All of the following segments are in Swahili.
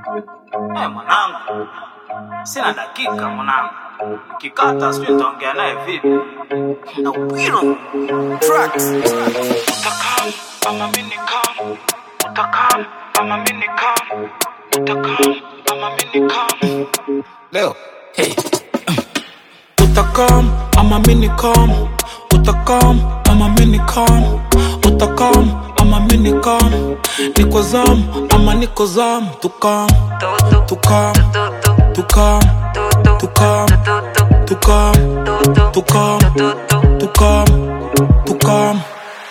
Mwanangu, sina dakika mwanangu. Kikata sijui nitaongea naye vipi. Na upiro tracks. Utakam ama mimi nikam. Utakam ama mimi nikam. Utakam ama mimi nikam. Leo hey. Utakam ama mimi nikam. Utakam ama mimi nikam. Utakam ama mimi nikam. Niko zam ama niko zam. Tukam Tukam Tukam Tukam Tukam Tukam Tukam Tukam.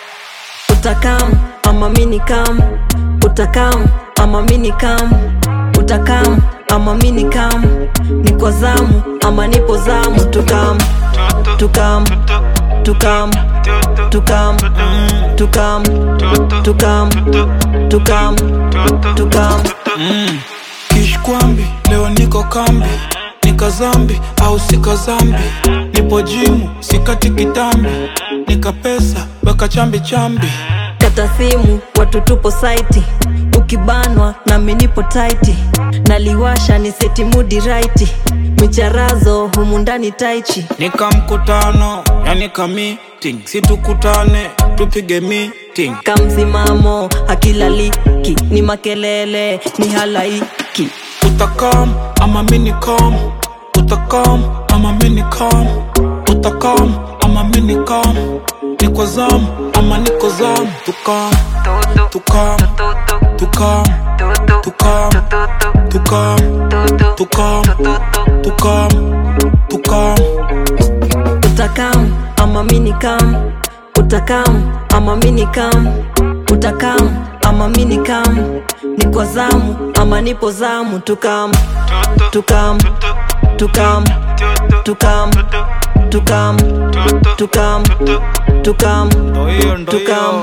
Utakam ama mimi nikam. Utakam ama mimi nikam. Utakam ama mimi nikam. Niko zamu ama nipo zamu. Tukam Tukam Tukam Tukam Tukam Tukam Tukam Tukam. Kishkwambi leo niko kambi. Nika zambi au sika zambi. Nipo jimu sikati kitambi. Nika pesa weka chambi chambi. Kata simu watu tupo site. Ukibanwa na mimi nipo tight. Naliwasha ni seti mood right. Micharazo humu ndani taichi. Nika mkutano yani ka meeting. Situkutane tupige meeting. Kamzimamo hakilaliki. Ni makelele ni halaiki. Utakam ama mimi nikam. Utakam ama mimi nikam. Utakam ama mimi nikam. Niko zam ama niko zam. Tukam Tukam Tukam Tukam Tukam Tukam Tukam Tukam. Utakam ama mimi nikam. Utakam ama mimi nikam. Utakam ama mimi nikam. Niko zamu ama nipo zamu. Tukam Tukam Tukam Tukam Tukam Tukam Tukam Tukam.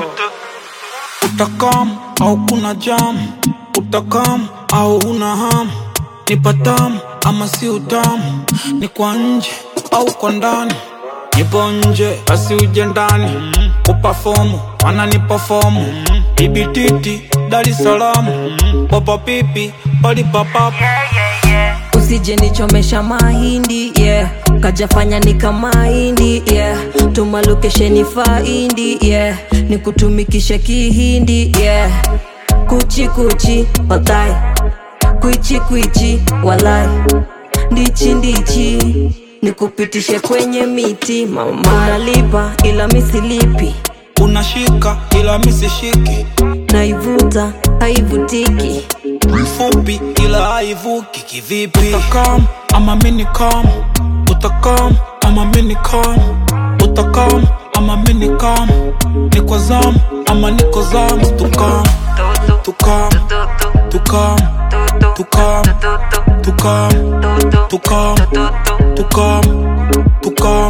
Utakam au kuna jam. Utakam au una ham. Nipa tamu ama si utamu. Ni kwa nje au kwa ndani. Nipo nje basi uje ndani. Upafomu wana nipafomu. Bibi titi Dar es Salaam. Papa pipi pali papapa. Usije nichomesha mahindi yeah. Kajafanya nikamahindi yeah. Tuma location faindi yeah. Nikutumikishe kihindi yeah. Kuchi kuchi walai. Kuichi kuichi walai. Ndichi ndichi nikupitishe kwenye miti. Mama nalipa ila misilipi. Unashika ila misishiki. Naivuta haivutiki. Mfupi ila haivuki kivipi. Utakam ama mimi nikam. Utakam ama mimi nikam. Utakam ama mimi nikam. Niko zam ama niko zam. Tukam Tukam Tukam Tukam Tukam Tukam Tukam Tukam.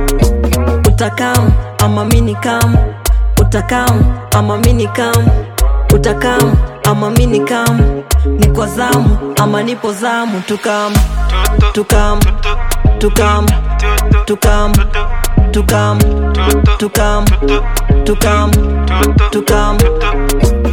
Utakam ama mimi nikam. Utakam ama mimi nikam. Utakam ama mimi nikam. Niko zamu ama nipo zamu. Tukam Tukam Tukam Tukam Tukam Tukam Tukam Tukam.